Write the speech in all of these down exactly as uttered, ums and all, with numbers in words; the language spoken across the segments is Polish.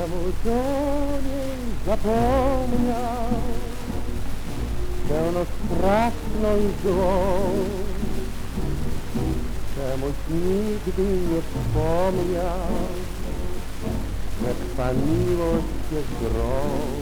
Czemu do niej zapomniał, pełno straszną i złą? Czemuś nigdy nie wspomniał, że twa miłość jest grą?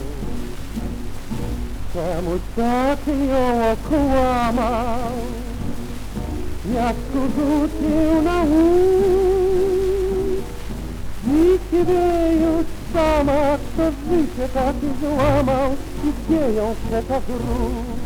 Czemu tak ją okłamał, miastku rzucił na łód? Nikt wie już sama, kto życie tak złamał i gdzie ją chce tak wróć.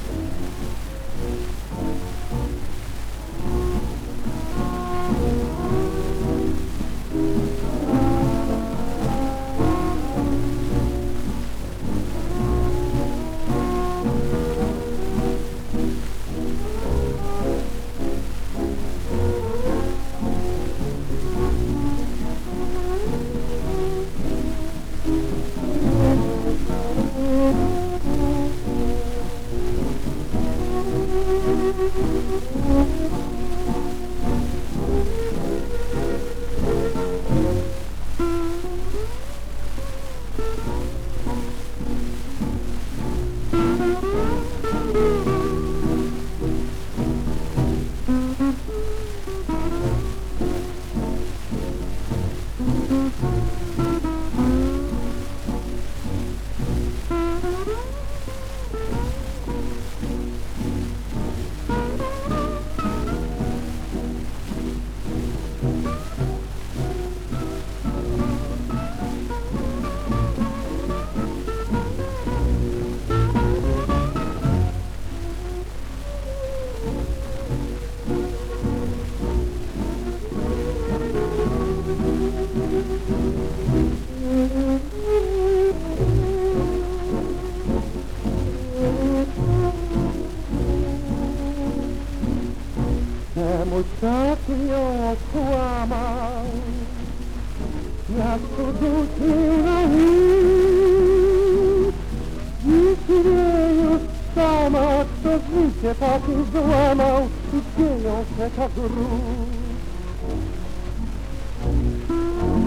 Czemu tak ją okłamał, miasto rzucił na łód? Nikt wie już sama, kto życie tak złamał i gdzie ją chce tak wróć.